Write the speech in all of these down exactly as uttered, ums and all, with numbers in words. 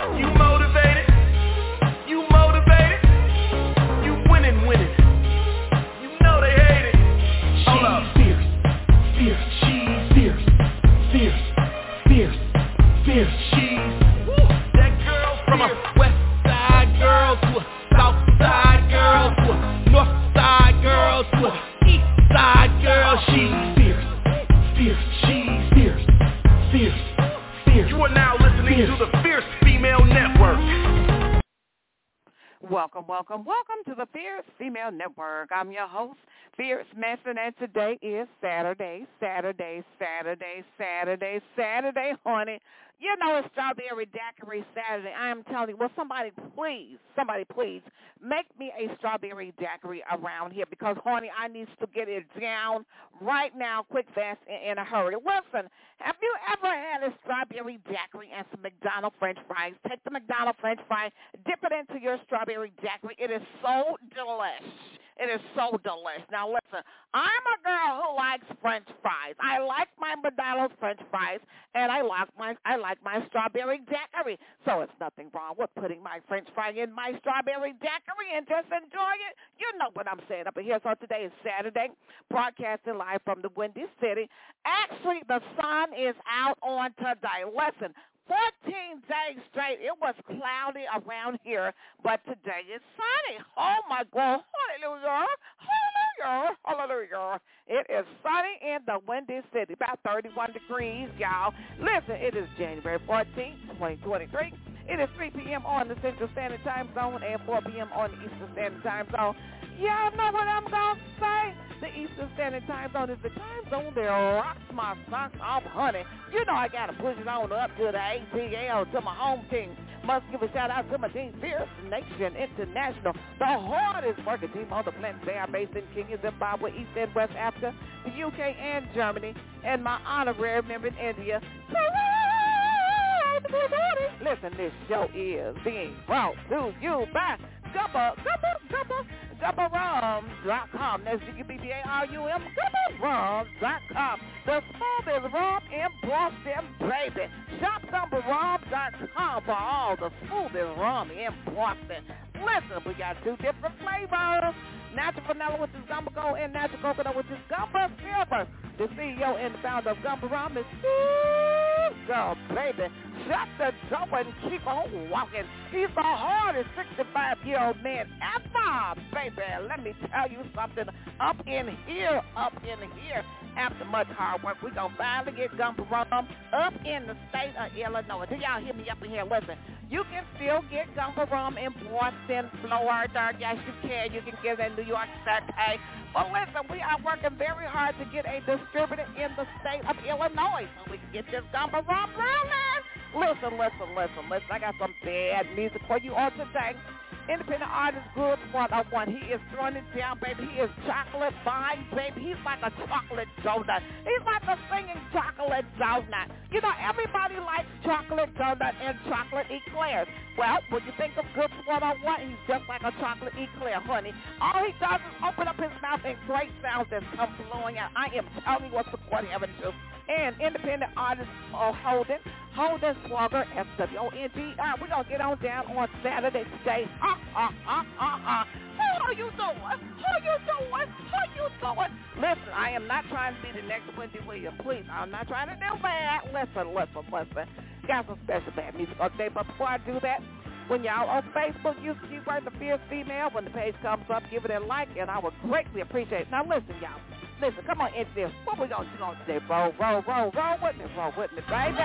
You motivated? You motivated? You winning, winning. You know they hate it. Hold up. Fierce, fierce, she's fierce, fierce, fierce, fierce, she's. That girl from a west side girl to a south side girl to a north side girl to a east side girl. She's fierce, fierce, she's fierce, fierce, fierce. You are now listening fierce. to the Fierce Female Network. Welcome, welcome, welcome to the Fierce Female Network. I'm your host, Fierce Manson, and today is Saturday, Saturday, Saturday, Saturday, Saturday, honey. You know it's Strawberry Daiquiri Saturday. I am telling you, will somebody please, somebody please, make me a Strawberry Daiquiri around here because, honey, I need to get it down right now, quick, fast, and in a hurry. Listen, have you ever had a Strawberry Daiquiri and some McDonald's French fries? Take the McDonald's French fry, dip it into your Strawberry Daiquiri. It is so delish. It is so delish. Now, listen, I'm a girl who likes French fries. I like my McDonald's French fries, and I like my I like my Strawberry Daiquiri. So it's nothing wrong with putting my French fry in my Strawberry Daiquiri and just enjoy it. You know what I'm saying up here. So today is Saturday, broadcasting live from the Windy City. Actually, the sun is out on today. Listen, fourteen days straight, it was cloudy around here, but today is sunny. Oh, my God. Hallelujah. Hallelujah. Hallelujah. It is sunny in the Windy City, about thirty-one degrees, y'all. Listen, it is January fourteenth, twenty twenty-three. It is three p.m. on the Central Standard Time Zone and four p.m. on the Eastern Standard Time Zone. Y'all know what I'm going to say? The Eastern Standard Time Zone is the time zone that rocks my socks off, honey. You know I got to push it on up to the A T L, to my home team. Must give a shout-out to my team, Fierce Nation International, the hardest working team on the planet. They are based in Kenya, Zimbabwe, East and West Africa, the U K, and Germany, and my honorary member in India. Listen, this show is being brought to you by Gubba, Gubba, Gubba, Gubba Rums dot com. That's G U B B A R U M, Gubba Rums dot com. The smoothest rum in Boston, baby. Shop Gubba Rums dot com for all the smoothest rum in Boston. Listen, we got two different flavors. Natural vanilla, which is Gumbo Gold, and natural coconut, which is Gumbo Silver. The C E O and the founder of Gumbo Rum is Go, baby. Shut the door and keep on walking. He's the hardest sixty-five-year-old man ever, baby. Let me tell you something. Up in here, up in here, after much hard work, we're going to finally get Gumbo Rum up in the state of Illinois. Do y'all hear me up in here? Listen, you can still get Gumbo Rum in Boston, Florida. Yes, you can. You can get it in New York State. But listen, we are working very hard to get a distributor in the state of Illinois so we can get this Gumbo Rum rolling. Listen, listen, listen, listen. I got some bad music for you all today. Independent artist Good one oh one. He is throwing it down, baby. He is chocolate fine, baby. He's like a chocolate donut. He's like a singing chocolate donut. You know, everybody likes chocolate donut and chocolate eclairs. Well, when you think of Good one oh one, he's just like a chocolate eclair, honey. All he does is open up his mouth and great sounds just come flowing out. I am telling you what support heaven to. And independent artist uh, Holden, Holden Swagger, S W O N G R. We're going to get on down on Saturday today. Ha, ha, ha, ha, ha. How you doing? How you doing? How you doing? Listen, I am not trying to be the next Wendy Williams. Please, I'm not trying to do that. Listen, listen, listen. Got some special bad music on today, but before I do that, when y'all on Facebook, use the keyword The Fierce Female. When the page comes up, give it a like, and I would greatly appreciate it. Now, listen, y'all. Listen, come on, into this. What we gonna do on today? Roll, roll, roll, roll with me, roll with me, baby.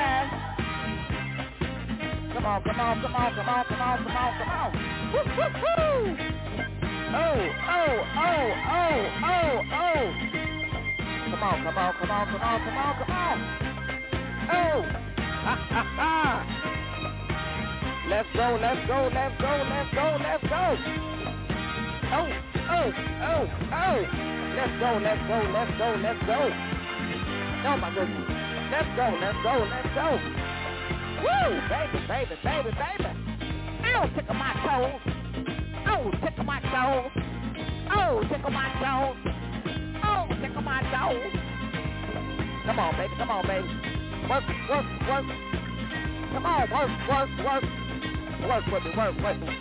Come on, come on, come on, come on, come on, come on, come on. Woo, woo, woo. Oh, oh, oh, oh, oh, oh. Come on, come on, come on, come on, come on, come on. Oh, ha, ha, ha. Let's go, let's go, let's go, let's go, let's go. Oh, oh, oh, oh. Let's go, let's go, let's go, let's go. Oh, my goodness. Let's go, let's go, let's go. Woo, baby, baby, baby, baby. Oh, tickle my toes. Oh, tickle my toes. Oh, tickle my toes. Oh, tickle my toes. Come on, baby, come on, baby. Work, work, work. Come on, work, work, work. Work with me, work with me.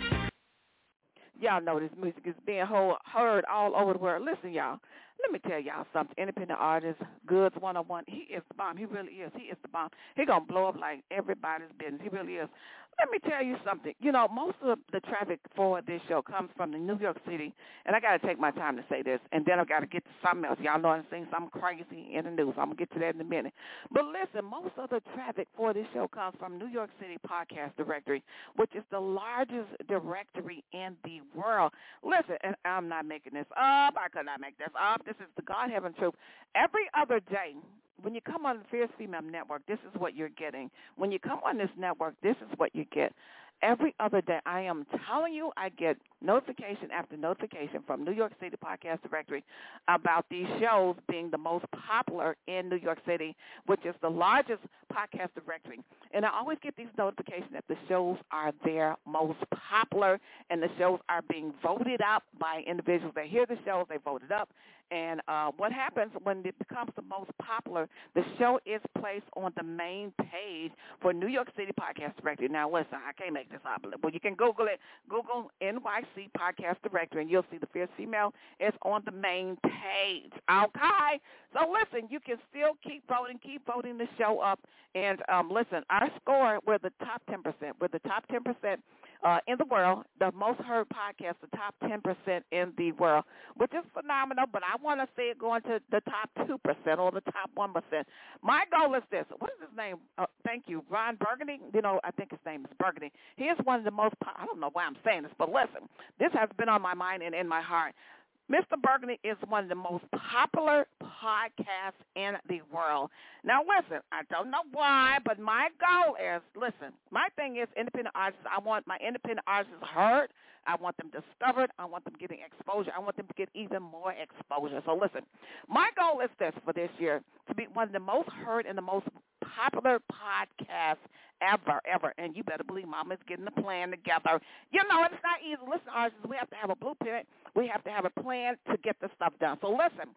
Y'all know this music is being heard all over the world. Listen, y'all. Let me tell y'all something. Independent artist, Goods one oh one, he is the bomb. He really is. He is the bomb. He going to blow up like everybody's business. He really is. Let me tell you something. You know, most of the traffic for this show comes from the New York City, and I got to take my time to say this, and then I got to get to something else. Y'all know I'm saying something crazy in the news. I'm going to get to that in a minute. But listen, most of the traffic for this show comes from New York City Podcast Directory, which is the largest directory in the world. Listen, and I'm not making this up. I could not make this up. This is the God-heaven truth. Every other day, when you come on the Fierce Female Network, this is what you're getting. When you come on this network, this is what you get. Every other day, I am telling you, I get notification after notification from New York City Podcast Directory about these shows being the most popular in New York City, which is the largest podcast directory. And I always get these notifications that the shows are their most popular, and the shows are being voted up by individuals. They hear the shows, they vote it up. And uh, what happens when it becomes the most popular, the show is placed on the main page for New York City Podcast Directory. Now, listen, I can't make this up. Well, you can Google it. Google N Y C Podcast Directory, and you'll see the Fierce Female is on the main page. Okay? So, listen, you can still keep voting, keep voting the show up. And, um, listen, our score, we're the top ten percent. We're the top ten percent. Uh, in the world, the most heard podcast, the top ten percent in the world, which is phenomenal, but I want to see it going to the top two percent or the top one percent. My goal is this. What is his name? Uh, thank you. Ron Burgundy? You know, I think his name is Burgundy. He is one of the most, po- I don't know why I'm saying this, but listen, this has been on my mind and in my heart. Mister Burgundy is one of the most popular podcasts in the world. Now, listen, I don't know why, but my goal is, listen, my thing is independent artists. I want my independent artists heard. I want them discovered. I want them getting exposure. I want them to get even more exposure. So, listen, my goal is this for this year, to be one of the most heard and the most popular podcasts ever, ever. And you better believe Mama's getting a plan together. You know, it's not easy. Listen, artists, we have to have a blueprint. We have to have a plan to get this stuff done. So, listen,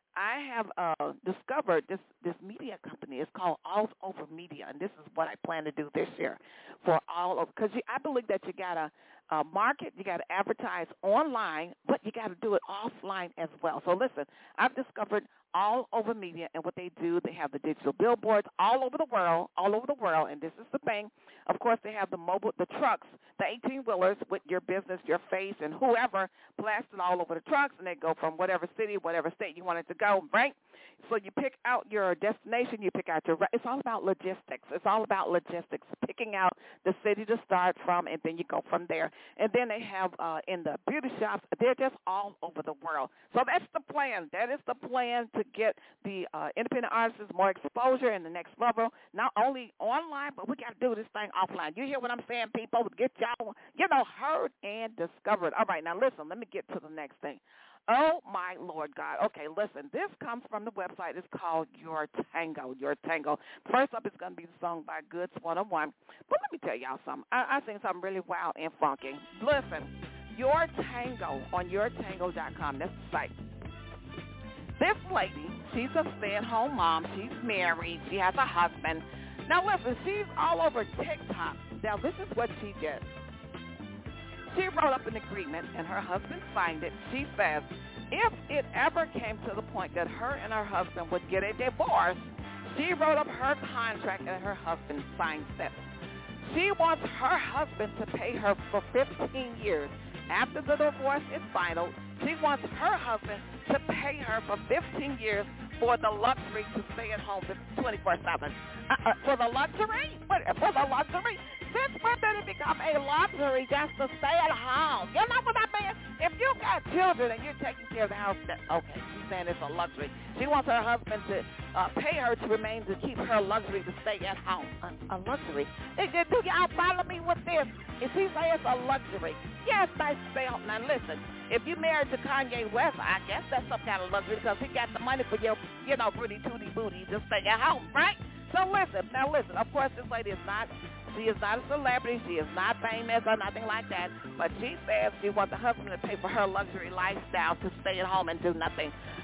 I have uh, discovered this, this media company. It's called All Over Media, and this is what I plan to do this year for all over. Because I believe that you got to uh, market, you got to advertise online, but you got to do it offline as well. So, listen, I've discovered All Over Media, and what they do, they have the digital billboards all over the world, all over the world, and this is the thing. Of course, they have the mobile, the trucks, the eighteen-wheelers with your business, your face, and whoever blasted all over the trucks, and they go from whatever city, whatever state you want it to go, right? So you pick out your destination, you pick out your, it's all about logistics. It's all about logistics, picking out the city to start from, and then you go from there. And then they have uh, in the beauty shops, they're just all over the world. So that's the plan. That is the plan to get the uh, independent artists more exposure in the next level, not only online, but we got to do this thing offline. You hear what I'm saying, people? Get y'all, you know, heard and discovered. All right, now listen, let me get to the next thing. Oh, my Lord God. Okay, listen, this comes from the website. It's called Your Tango, Your Tango. First up is going to be the song by Goods one oh one. But let me tell y'all something. I, I sing something really wild and funky. Listen, Your Tango on your tango dot com. That's the site. This lady, she's a stay-at-home mom. She's married. She has a husband. Now, listen, she's all over TikTok. Now, this is what she did. She wrote up an agreement, and her husband signed it. She says, if it ever came to the point that her and her husband would get a divorce, she wrote up her contract, and her husband signed it. She wants her husband to pay her for fifteen years. After the divorce is final, she wants her husband to pay her for fifteen years for the luxury to stay at home twenty-four seven. Uh, uh, for the luxury? For the luxury? Since when did it become a luxury just to stay at home? You know what I mean? If you got children and you're taking care of the house, that, okay, she's saying it's a luxury. She wants her husband to uh, pay her to remain, to keep her luxury to stay at home. A, a luxury? Do y'all follow me with this? If she say it's a luxury, yeah, it's nice to stay home. Now listen, if you married to Kanye West, I guess that's some kind of luxury because he got the money for your, you know, booty tooty booty to stay at home, right? So listen, now listen, of course this lady is not, she is not a celebrity, she is not famous or nothing like that, but she says she wants the husband to pay for her luxury lifestyle to stay at home and do nothing.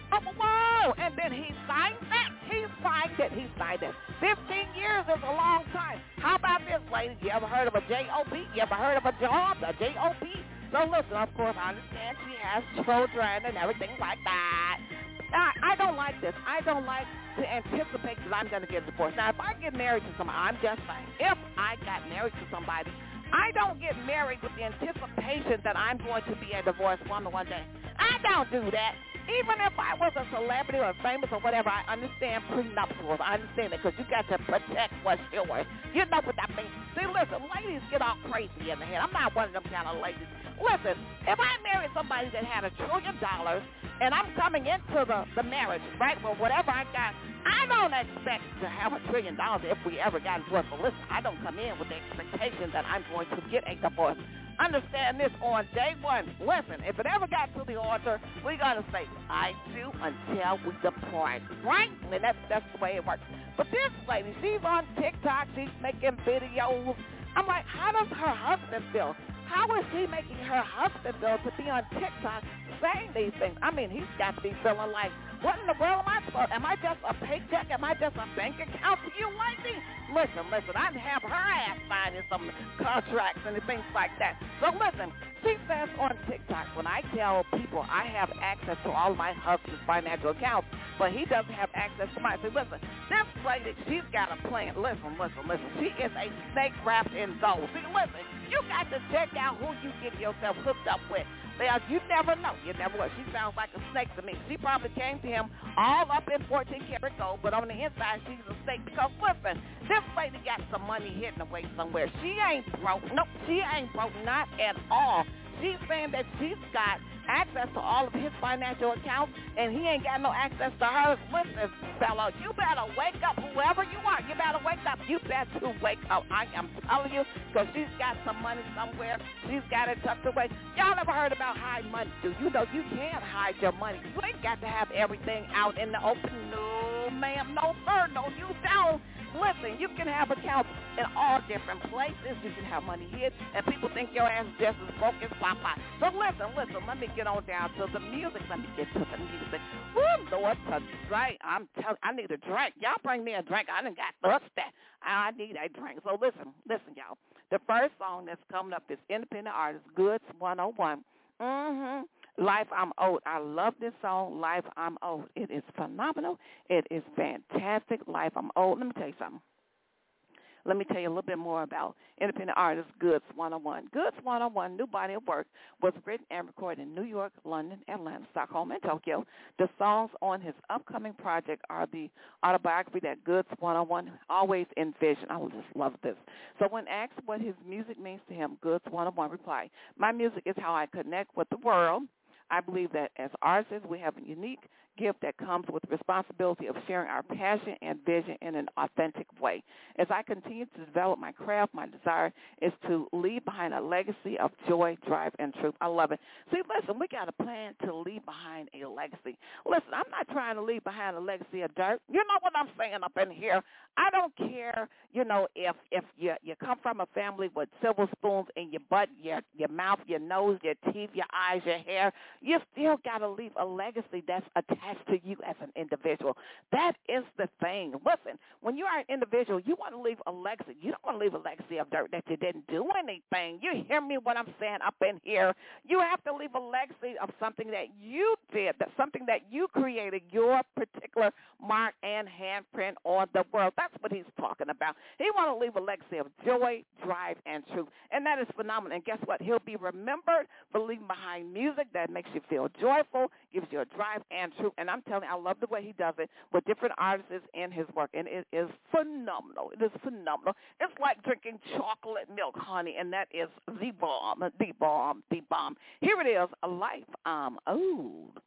Oh, whoa! And then he signed it. He signed it. He signed it. Fifteen years is a long time. How about this, lady? You ever heard of a J O B? You ever heard of a job? A J O B? So listen, of course, I understand she has children and everything like that. I, I don't like this. I don't like to anticipate that I'm going to get a divorce. Now, if I get married to somebody, I'm just saying, if I got married to somebody, I don't get married with the anticipation that I'm going to be a divorced woman one day. I don't do that. Even if I was a celebrity or famous or whatever, I understand prenuptials. I understand it because you got to protect what's yours. You know what that means. See, listen, ladies get all crazy in the head. I'm not one of them kind of ladies. Listen, if I married somebody that had a trillion dollars and I'm coming into the, the marriage, right, well, whatever I got, I don't expect to have a trillion dollars if we ever got divorced. But listen, I don't come in with the expectation that I'm going to get a divorce. Understand this on day one. Listen, if it ever got to the altar, we got to say, I do until we depart, right? And that's, that's the way it works. But this lady, she's on TikTok. She's making videos. I'm like, how does her husband feel? How is she making her husband feel to be on TikTok saying these things? I mean, he's got to be feeling like, what in the world am I supposed? Am I just a paycheck? Am I just a bank account to you, lady? Listen, listen, I'd have her ass signing some contracts and things like that. So listen, she says on TikTok, when I tell people I have access to all of my husband's financial accounts, but he doesn't have access to mine. So listen, this lady, she's got a plan. Listen, listen, listen. She is a snake wrapped in gold. See, listen, you got to check out who you get yourself hooked up with. Now, you never know. You never will. She sounds like a snake to me. She probably came to him all up in fourteen karat gold, but on the inside, she's a snake. Because, listen, this lady got some money hidden away somewhere. She ain't broke. Nope, she ain't broke. Not at all. She's saying that she's got access to all of his financial accounts, and he ain't got no access to hers. Listen, fella, you better wake up. Whoever you are, you better wake up. You better wake up. I am telling you, because she's got some money somewhere. She's got it tucked away. Y'all ever heard about hide money? Do you know you can't hide your money? You ain't got to have everything out in the open. No, ma'am. No, sir. No, you don't. Listen, you can have accounts in all different places. You can have money hid, and people think your ass is just as broke as Popeye. So listen, listen, let me get on down to the music. Let me get to the music. Woo, Lord, tonight, I'm telling I need a drink. Y'all bring me a drink. I done got thirsty. I need a drink. So listen, listen, y'all. The first song that's coming up is independent artist Goods one oh one. Mm-hmm. Life, I'm Old. I love this song, Life, I'm Old. It is phenomenal. It is fantastic. Life, I'm Old. Let me tell you something. Let me tell you a little bit more about independent artist Goods one oh one. Goods one oh one, new body of work, was written and recorded in New York, London, Atlanta, Stockholm, and Tokyo. The songs on his upcoming project are the autobiography that Goods one oh one always envisioned. I just love this. So when asked what his music means to him, Goods one oh one replied, my music is how I connect with the world. I believe that as artists, we have a unique gift that comes with the responsibility of sharing our passion and vision in an authentic way. As I continue to develop my craft, my desire is to leave behind a legacy of joy, drive, and truth. I love it. See, listen, we got a plan to leave behind a legacy. Listen, I'm not trying to leave behind a legacy of dirt. You know what I'm saying up in here? I don't care, you know, if if you you come from a family with silver spoons in your butt, your your mouth, your nose, your teeth, your eyes, your hair. You still got to leave a legacy that's attached to you as an individual. That is the thing. Listen, when you are an individual, you want to leave a legacy. You don't want to leave a legacy of dirt that you didn't do anything. You hear me what I'm saying up in here? You have to leave a legacy of something that you did, that something that you created, your particular mark and handprint on the world. That's what he's talking about. He want to leave a legacy of joy, drive, and truth. And that is phenomenal. And guess what? He'll be remembered for leaving behind music that makes you feel joyful, gives you a drive and truth. And I'm telling you, I love the way he does it with different artists in his work. And it is phenomenal. It is phenomenal. It's like drinking chocolate milk, honey, and that is the bomb, the bomb, the bomb. Here it is, a life I'm old.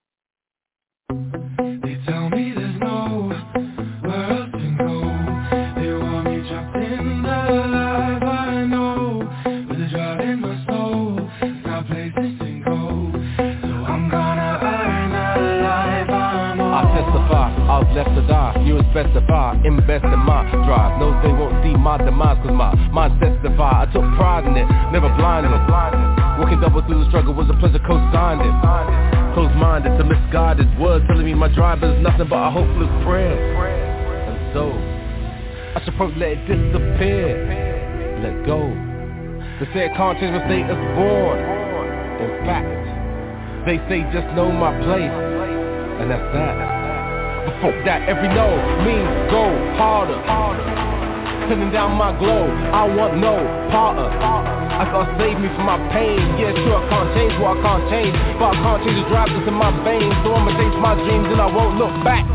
They tell me there's nowhere else to go. They want me trapped in the life I know, with a drive in my soul, not places to go. So I'm gonna earn a life I'm old. I testify, I was left to die. You was best if I invest in my drive. No, they won't see my demise, cause my mind testify. I took pride in it, never blinded. Working double through the struggle was a pleasure, co-signed it. Closed-minded to misguided words telling me my driver's nothing but a hopeless prayer. And so, I should probably let it disappear. Let go. They say I can't change my state as born. In fact, they say just know my place. And that's that. But fuck that, every no means go harder. Sending down my glow, I want no part of. I gotta save me from my pain. Yeah, sure, I can't change what I can't change, but I can't change the drive that's in my veins. So I'ma chase my dreams and I won't look back.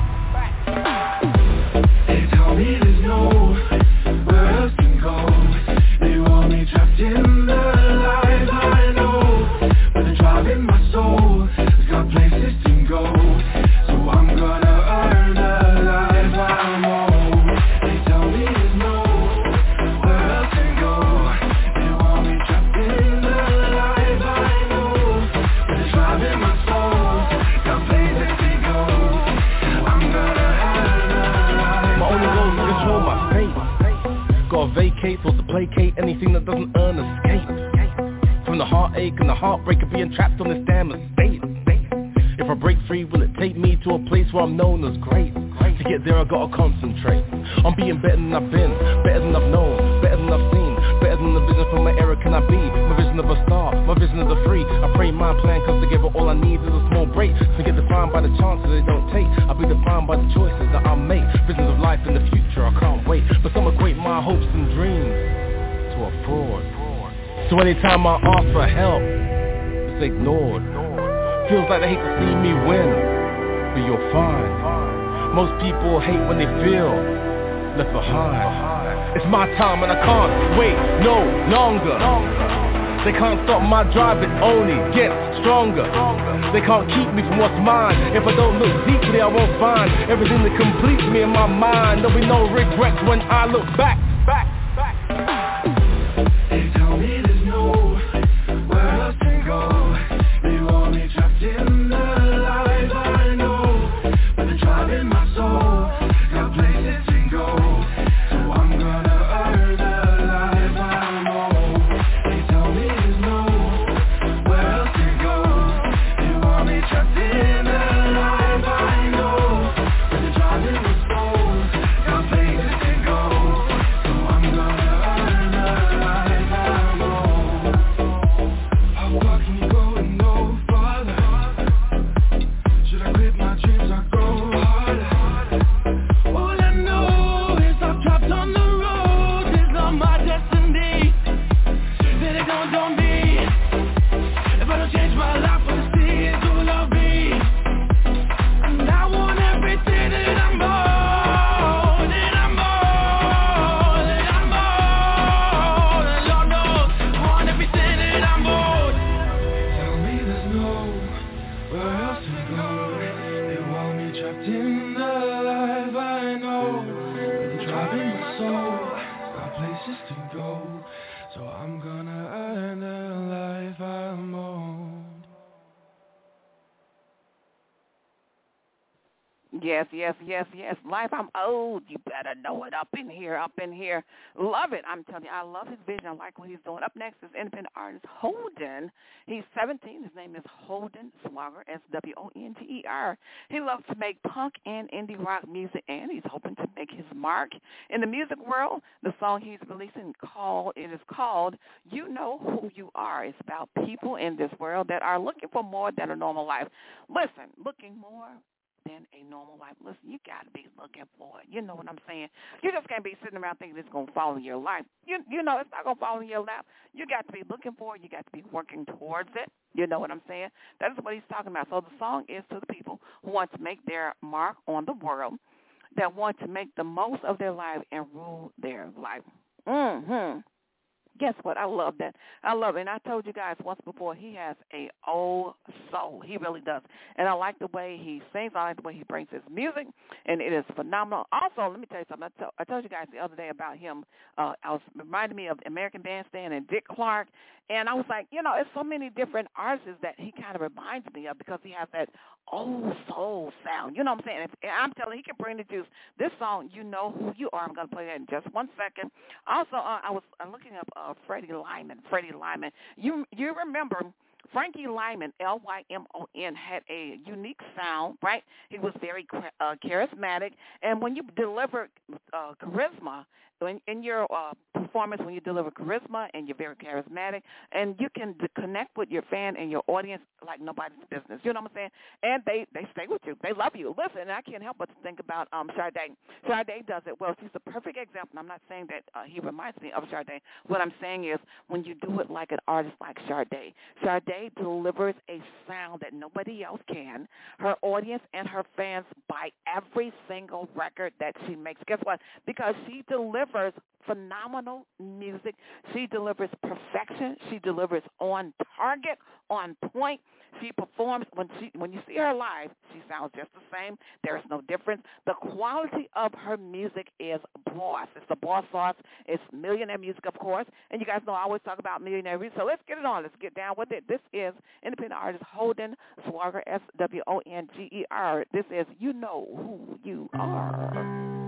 They tell me there's nowhere else to go. They want me trapped in the life I know. But the drive in my soul has got places to go. So I'm gonna earn the life I know. They tell me there's nowhere else to go. They want me trapped in the life I know. But the drive in my soul got places to go. I'm gonna earn the life. My only goal is to control my fate. Gotta vacate, so to placate anything that doesn't earn escape from the heartache and the heartbreak of being trapped on this damn estate. If I break free, will it take me to a place where I'm known as great? To get there I gotta concentrate on being better than I've been, better than I've known, better than I've seen, better than the vision from my era can I be. My vision of a star, my vision of the free. I pray my plan comes together, all I need is a small break to get defined by the chances they don't take. I'll be defined by the choices that I make. Visions of life in the future, I can't wait. But some equate my hopes and dreams to a fraud. So anytime I ask for help, it's ignored. Feels like they hate to see me win, but you're fine. Most people hate when they feel left behind. It's my time and I can't wait no longer. They can't stop my drive, it only gets stronger. They can't keep me from what's mine. If I don't look deeply, I won't find everything that completes me in my mind. There'll be no regrets when I look back, back, back. They tell me there's nowhere else to go. They want me trapped in the life I know. But the drive in my soul got places to go. So I'm gonna earn the life I know. They tell me there's nowhere else to go. They want me trapped in the life I know. But the drive in my soul got places to go. So I'm gonna earn the life I know. How far can you go and no farther? Should I quit my dreams or go harder? All I know is I'm trapped on the road. It's not my destiny. Then it don't on me. If I don't change my life, I'll see it's all I'll be. And I want everything that I'm born, that I'm born, that I'm born. And Lord knows I want everything that I'm born. Tell me there's nowhere else to go. They want me trapped in the life I know. But the drive in my soul got places to go. So I'm gonna earn the life I'm owed. Yes, yes, yes, yes. Life, I'm old. You better know it. Up in here, up in here. Love it. I'm telling you, I love his vision. I like what he's doing. Up next is independent artist Holden. He's seventeen. His name is Holden Swagger, S W O N T E R. He loves to make punk and indie rock music, and he's hoping to make his mark in the music world. The song he's releasing, called, it is called You Know Who You Are. It's about people in this world that are looking for more than a normal life. Listen, looking more than a normal life. Listen, you got to be looking for it. You know what I'm saying? You just can't be sitting around thinking it's going to fall in your life. You you know it's not going to fall in your lap. You got to be looking for it. You got to be working towards it. You know what I'm saying? That's what he's talking about. So the song is to the people who want to make their mark on the world, that want to make the most of their life and rule their life. Mm-hmm. Guess what? I love that. I love it. And I told you guys once before, he has a old soul. He really does. And I like the way he sings. I like the way he brings his music, and it is phenomenal. Also, let me tell you something. I, to- I told you guys the other day about him. Uh, I was reminded me of American Bandstand and Dick Clark. And I was like, you know, it's so many different artists that he kind of reminds me of because he has that old soul sound. You know what I'm saying? If, and I'm telling you, he can bring the juice. This song, You Know Who You Are, I'm going to play that in just one second. Also, uh, I was uh, looking up uh, Freddie Lyman. Freddie Lyman. You you remember Frankie Lyman, L Y M O N, had a unique sound, right? He was very uh, charismatic, and when you deliver uh, charisma, in, in your uh, performance, when you deliver charisma and you're very charismatic, and you can d- connect with your fan and your audience like nobody's business. You know what I'm saying? And they, they stay with you. They love you. Listen, I can't help but to think about um, Sade. Sade does it well. She's the perfect example. I'm not saying that uh, he reminds me of Sade. What I'm saying is when you do it like an artist like Sade, Sade delivers a sound that nobody else can. Her audience and her fans buy every single record that she makes. Guess what? Because she delivers phenomenal music. She delivers perfection. She delivers on target, on point. She performs, when she when you see her live, she sounds just the same. There is no difference. The quality of her music is boss. It's the boss sauce. It's millionaire music, of course. And you guys know I always talk about millionaire music. So let's get it on. Let's get down with it. This is independent artist Holden Swagger, S W O N G E R. This is You Know Who You Are.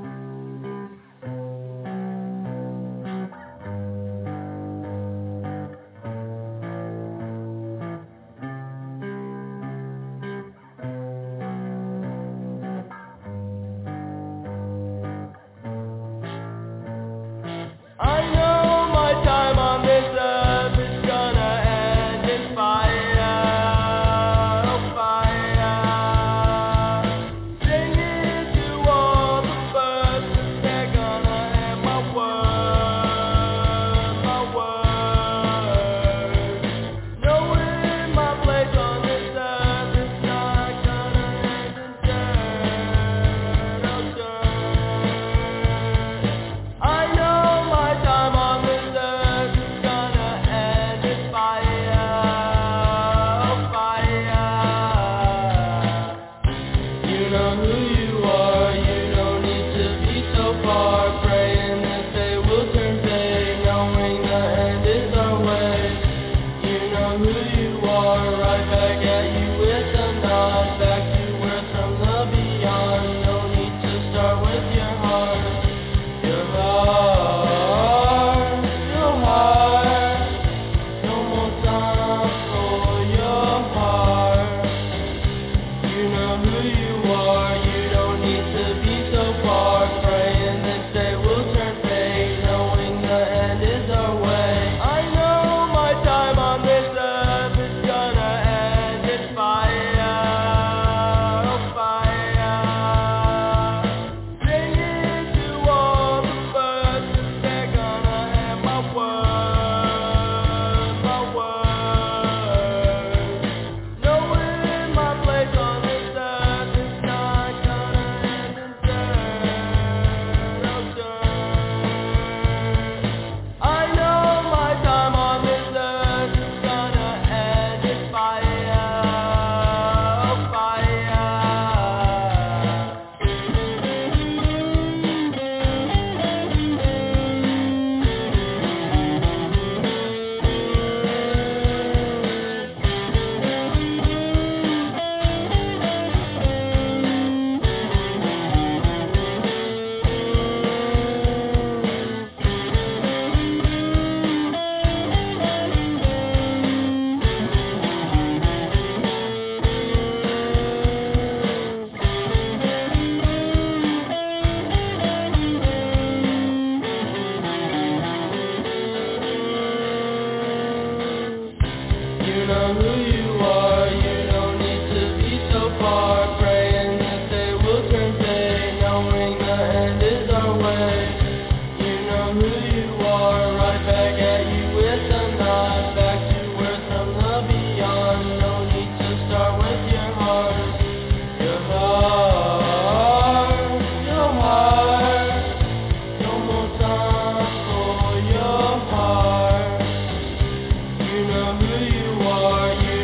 You know who you are. You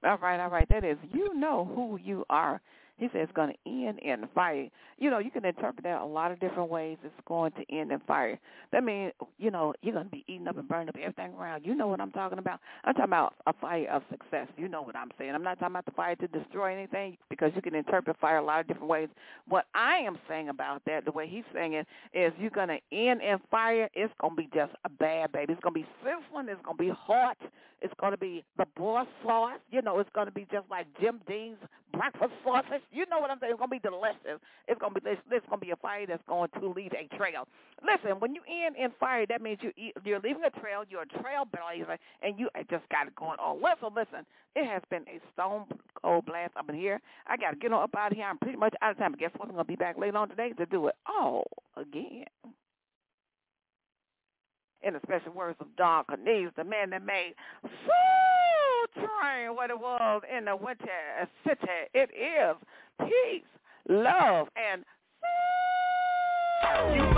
All right, all right. That is, you know who you are. He says it's going to end in fire. You know, you can interpret that a lot of different ways. It's going to end in fire. That means, you know, you're going to be eating up and burning up everything around. You know what I'm talking about? I'm talking about a fire of success. You know what I'm saying. I'm not talking about the fire to destroy anything, because you can interpret fire a lot of different ways. What I am saying about that, the way he's saying it, is you're going to end in fire. It's going to be just a bad baby. It's going to be sizzling. It's going to be hot. It's going to be the boy sauce. You know, it's going to be just like Jim Dean's breakfast sausage. You know what I'm saying? It's going to be delicious. It's going to be this. This going to be a fire that's going to leave a trail. Listen, when you end in fire, that means you you're leaving a trail. You're a trailblazer, and you just got it going on. Listen, listen. It has been a stone cold blast up in here. I got to get on up out of here. I'm pretty much out of time. But guess what? I'm going to be back later on today to do it all again. In the special words of Don Cornelius, the man that made Soul Train what it was in the winter city. It is peace, love, and soul.